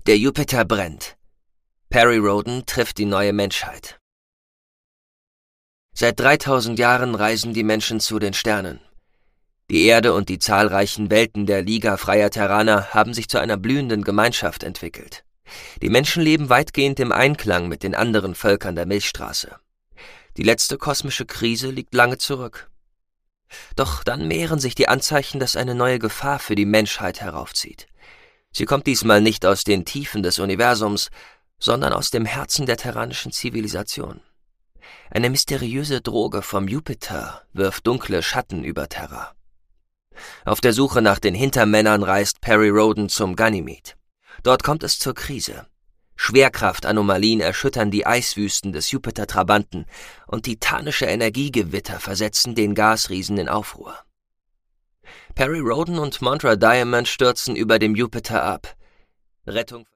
Der Jupiter brennt. Perry Rhodan trifft die neue Menschheit. Seit 3000 Jahren reisen die Menschen zu den Sternen. Die Erde und die zahlreichen Welten der Liga freier Terraner haben sich zu einer blühenden Gemeinschaft entwickelt. Die Menschen leben weitgehend im Einklang mit den anderen Völkern der Milchstraße. Die letzte kosmische Krise liegt lange zurück. Doch dann mehren sich die Anzeichen, dass eine neue Gefahr für die Menschheit heraufzieht. Sie kommt diesmal nicht aus den Tiefen des Universums, sondern aus dem Herzen der terranischen Zivilisation. Eine mysteriöse Droge vom Jupiter wirft dunkle Schatten über Terra. Auf der Suche nach den Hintermännern reist Perry Rhodan zum Ganymede. Dort kommt es zur Krise. Schwerkraftanomalien erschüttern die Eiswüsten des Jupiter-Trabanten und titanische Energiegewitter versetzen den Gasriesen in Aufruhr. Perry Rhodan und Montra Diamond stürzen über dem Jupiter ab. Rettung